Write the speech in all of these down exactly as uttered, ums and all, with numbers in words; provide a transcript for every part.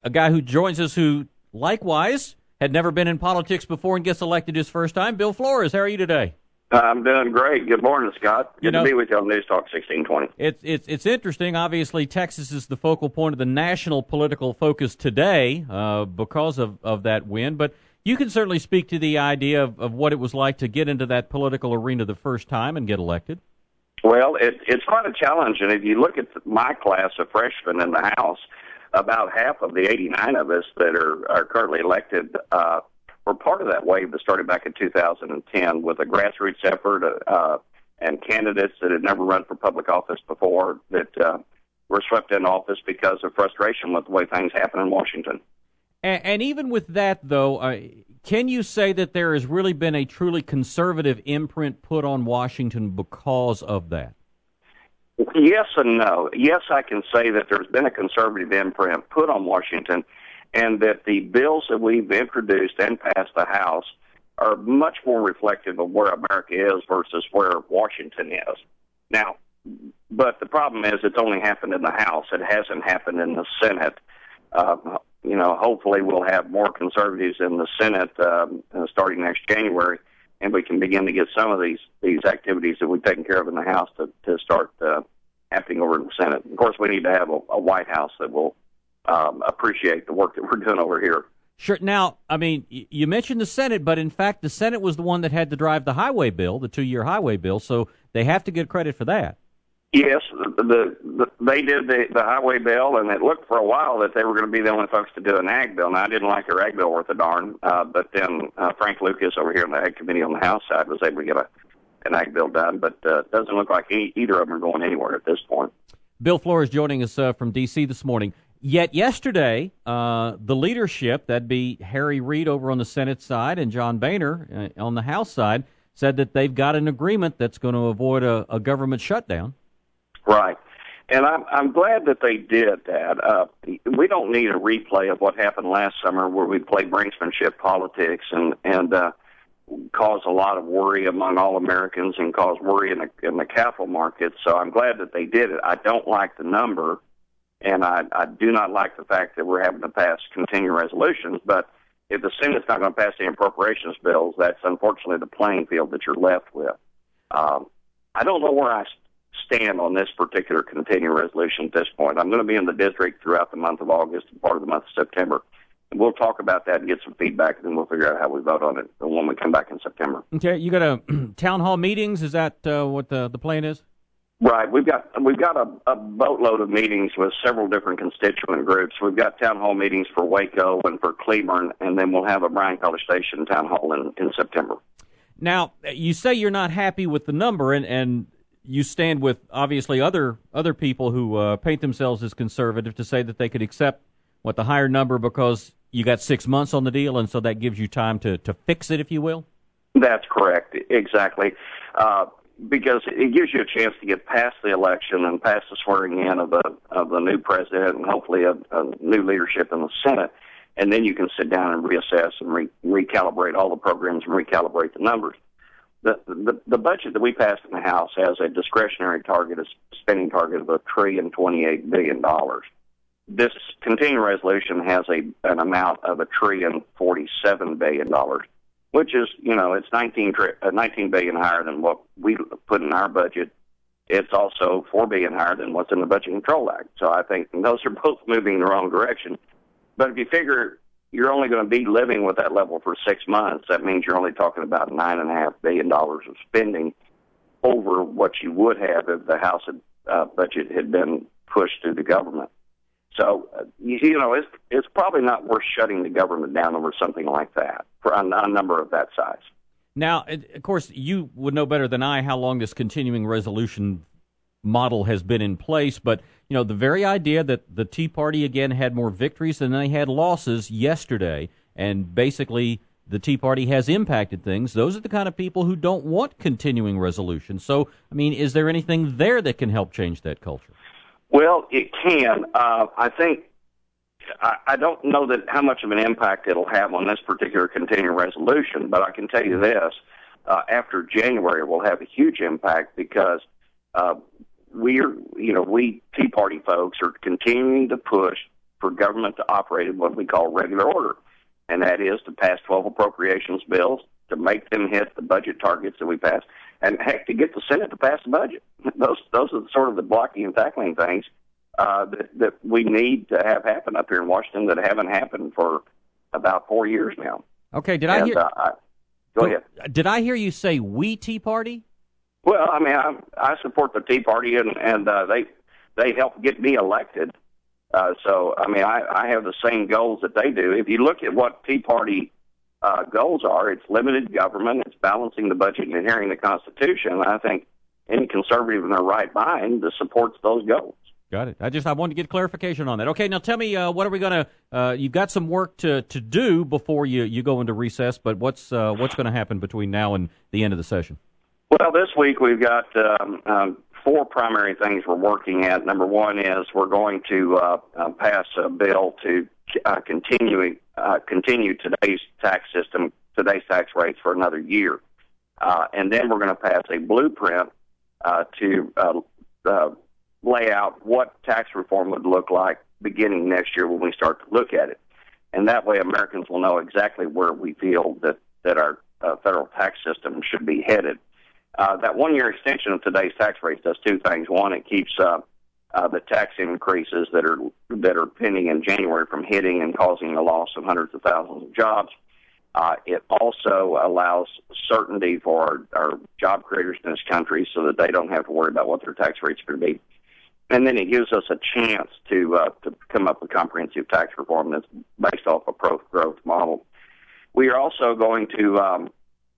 a guy who joins us who, likewise, had never been in politics before and gets elected his first time. Bill Flores, how are you today? I'm doing great. Good morning, Scott. Good you know, to be with you on News Talk sixteen twenty. It's it's it's interesting. Obviously, Texas is the focal point of the national political focus today uh, because of, of that win. But you can certainly speak to the idea of, of what it was like to get into that political arena the first time and get elected. Well, it, it's quite a challenge. And if you look at my class of freshmen in the House, about half of the eighty-nine of us that are, are currently elected uh were part of that wave that started back in two thousand ten with a grassroots effort uh, and candidates that had never run for public office before that uh, were swept into office because of frustration with the way things happen in Washington. And, and even with that, though, uh, can you say that there has really been a truly conservative imprint put on Washington because of that? Yes and no. Yes, I can say that there's been a conservative imprint put on Washington, and that the bills that we've introduced and passed the House are much more reflective of where America is versus where Washington is. Now, but the problem is it's only happened in the House. It hasn't happened in the Senate. Uh, you know, hopefully we'll have more conservatives in the Senate um, starting next January, and we can begin to get some of these, these activities that we've taken care of in the House to, to start uh, happening over in the Senate. Of course, we need to have a, a White House that will Um, appreciate the work that we're doing over here. Sure. Now, I mean, you mentioned the Senate, but in fact, the Senate was the one that had to drive the highway bill, the two-year highway bill, so they have to get credit for that. Yes, the, the, the they did the, the highway bill, and it looked for a while that they were going to be the only folks to do an ag bill. Now, I didn't like their ag bill worth a darn, uh, but then uh, Frank Lucas over here in the ag committee on the House side was able to get a, an ag bill done, but uh, it doesn't look like any, either of them are going anywhere at this point. Bill Flores joining us uh, from D C this morning. Yet yesterday, uh, the leadership, that'd be Harry Reid over on the Senate side and John Boehner uh, on the House side, said that they've got an agreement that's going to avoid a, a government shutdown. Right. And I'm, I'm glad that they did that. Uh, we don't need a replay of what happened last summer where we played brinksmanship politics and, and uh, caused a lot of worry among all Americans and caused worry in the, in the capital markets. So I'm glad that they did it. I don't like the number. And I, I do not like the fact that we're having to pass continuing resolutions. But if the Senate's not going to pass the appropriations bills, that's unfortunately the playing field that you're left with. Um, I don't know where I stand on this particular continuing resolution at this point. I'm going to be in the district throughout the month of August and part of the month of September. And we'll talk about that and get some feedback, and then we'll figure out how we vote on it when we come back in September. Okay, you got a town hall meetings? Is that uh, what the, the plan is? Right. We've got we've got a, a boatload of meetings with several different constituent groups. We've got town hall meetings for Waco and for Cleburne, and then we'll have a Bryan College Station town hall in, in September. Now, you say you're not happy with the number, and, and you stand with, obviously, other other people who uh, paint themselves as conservative to say that they could accept, what, the higher number because you got six months on the deal, and so that gives you time to, to fix it, if you will? That's correct. Exactly. Uh Because it gives you a chance to get past the election and past the swearing in of the of the new president and hopefully a, a new leadership in the Senate, and then you can sit down and reassess and re- recalibrate all the programs and recalibrate the numbers. The, the the budget that we passed in the House has a discretionary target, a spending target of a trillion twenty-eight billion dollars. This continuing resolution has a an amount of a trillion forty-seven billion dollars. Which is, you know, it's nineteen, uh, nineteen billion dollars higher than what we put in our budget. It's also four billion dollars higher than what's in the Budget Control Act. So I think those are both moving in the wrong direction. But if you figure you're only going to be living with that level for six months, that means you're only talking about nine point five billion dollars of spending over what you would have if the House had, uh, budget had been pushed through the government. So, uh, you, you know, it's it's probably not worth shutting the government down over something like that for a, a number of that size. Now, of course, you would know better than I how long this continuing resolution model has been in place, but, you know, the very idea that the Tea Party, again, had more victories than they had losses yesterday, and basically the Tea Party has impacted things, those are the kind of people who don't want continuing resolution. So, I mean, is there anything there that can help change that culture? Well, it can. Uh, I think I, I don't know that how much of an impact it'll have on this particular continuing resolution, but I can tell you this: uh, after January, it will have a huge impact because uh, we're, you know, we Tea Party folks are continuing to push for government to operate in what we call regular order, and that is to pass twelve appropriations bills, to make them hit the budget targets that we pass, and heck, to get the Senate to pass the budget. Those those are sort of the blocking and tackling things uh, that, that we need to have happen up here in Washington that haven't happened for about four years now. Okay, did I and, hear? Uh, I, go ahead. Did I hear you say we Tea Party? Well, I mean, I, I support the Tea Party, and, and uh, they they helped get me elected. Uh, so, I mean, I, I have the same goals that they do. If you look at what Tea Party uh, goals are, it's limited government, it's balancing the budget and adhering to the Constitution. I think any conservative in their right mind that supports those goals. Got it. I just I wanted to get clarification on that. Okay, now tell me, uh, what are we going to? Uh, you've got some work to, to do before you, you go into recess, but what's uh, what's going to happen between now and the end of the session? Well, this week we've got um, um, four primary things we're working at. Number one is we're going to uh, uh, pass a bill to uh, continue uh, continue today's tax system, today's tax rates for another year, uh, and then we're going to pass a blueprint uh, to uh, uh, lay out what tax reform would look like beginning next year when we start to look at it, and that way Americans will know exactly where we feel that that our uh, federal tax system should be headed. Uh, that one-year extension of today's tax rates does two things. One, it keeps uh, uh, the tax increases that are that are pending in January from hitting and causing the loss of hundreds of thousands of jobs. Uh, it also allows certainty for our, our job creators in this country so that they don't have to worry about what their tax rates are going to be. And then it gives us a chance to uh, to come up with comprehensive tax reform that's based off a pro-growth model. We are also going to um,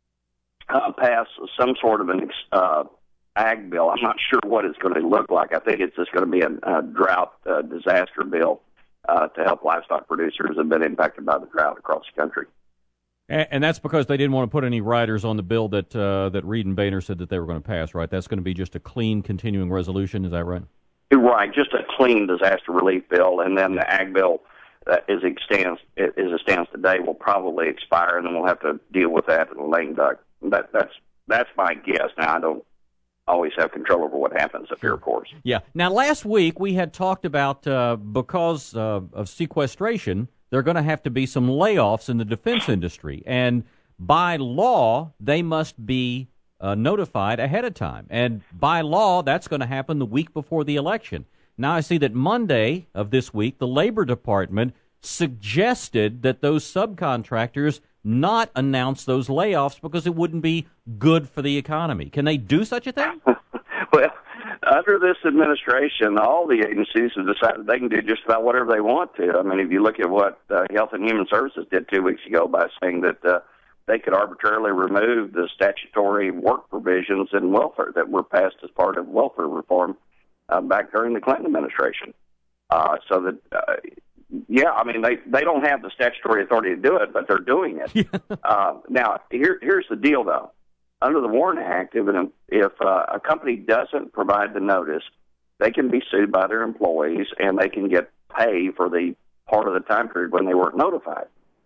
Uh, pass some sort of an uh, ag bill. I'm not sure what it's going to look like. I think it's just going to be a, a drought uh, disaster bill uh, to help livestock producers that have been impacted by the drought across the country. And, and that's because they didn't want to put any riders on the bill that uh, that Reed and Boehner said that they were going to pass, right? That's going to be just a clean continuing resolution. Is that right? Right, just a clean disaster relief bill, and then the ag bill, uh, as it stands, as it stands today, will probably expire, and then we'll have to deal with that in the lame duck. That, that's that's my guess. Now, I don't always have control over what happens up here, of course. Yeah. Now, last week we had talked about uh, because uh, of sequestration, there are going to have to be some layoffs in the defense industry. And by law, they must be uh, notified ahead of time. And by law, that's going to happen the week before the election. Now, I see that Monday of this week, the Labor Department suggested that those subcontractors not announce those layoffs because it wouldn't be good for the economy. Can they do such a thing? Well, under this administration, all the agencies have decided they can do just about whatever they want to. I mean, if you look at what uh, Health and Human Services did two weeks ago by saying that uh, they could arbitrarily remove the statutory work provisions in welfare that were passed as part of welfare reform uh, back during the Clinton administration. Uh, so that... Uh, Yeah, I mean, they, they don't have the statutory authority to do it, but they're doing it. uh, now, here, here's the deal, though. Under the Warren Act, if, an, if uh, a company doesn't provide the notice, they can be sued by their employees, and they can get pay for the part of the time period when they weren't notified.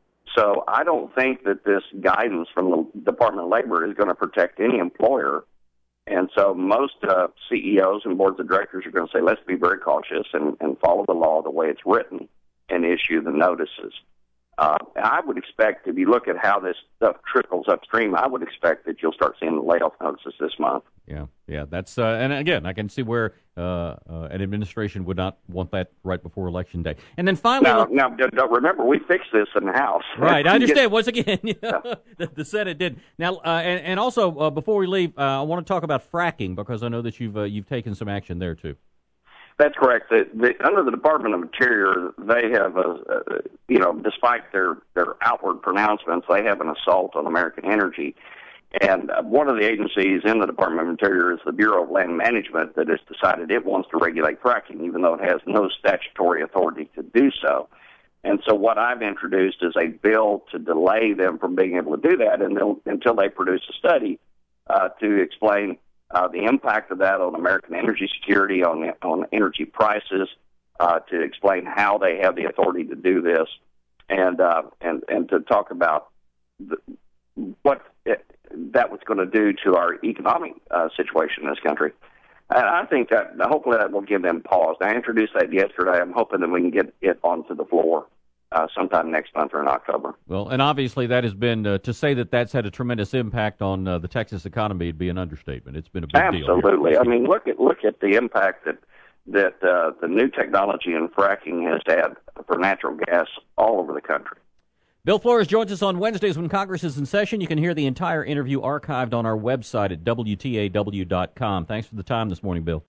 So I don't think that this guidance from the Department of Labor is going to protect any employer. And so most uh, C E Os and boards of directors are going to say, let's be very cautious and, and follow the law the way it's written and issue the notices. Uh, I would expect, if you look at how this stuff trickles upstream, I would expect that you'll start seeing the layoff notices this month. Yeah, yeah, that's uh, and again, I can see where uh, uh, an administration would not want that right before Election Day. And then finally, now, now don't remember, we fixed this in the House. Right, I understand. Once again, yeah, the, the Senate did. Now, uh, and, and also uh, before we leave, uh, I want to talk about fracking because I know that you've uh, you've taken some action there too. That's correct. The, the, under the Department of Interior, they have, a, a, you know, despite their, their outward pronouncements, they have an assault on American energy. And uh, one of the agencies in the Department of Interior is the Bureau of Land Management that has decided it wants to regulate fracking, even though it has no statutory authority to do so. And so what I've introduced is a bill to delay them from being able to do that and until they produce a study uh, to explain Uh, the impact of that on American energy security, on on energy prices, uh, to explain how they have the authority to do this, and uh, and and to talk about the, what it, that was going to do to our economic uh, situation in this country. And I think that hopefully that will give them pause. I introduced that yesterday. I'm hoping that we can get it onto the floor uh, sometime next month or in October. Well, and obviously that has been, uh, to say that that's had a tremendous impact on uh, the Texas economy would be an understatement. It's been a big Absolutely. deal. Absolutely. I mean, look at look at the impact that that uh, the new technology in fracking has had for natural gas all over the country. Bill Flores joins us on Wednesdays when Congress is in session. You can hear the entire interview archived on our website at W T A W dot com. Thanks for the time this morning, Bill.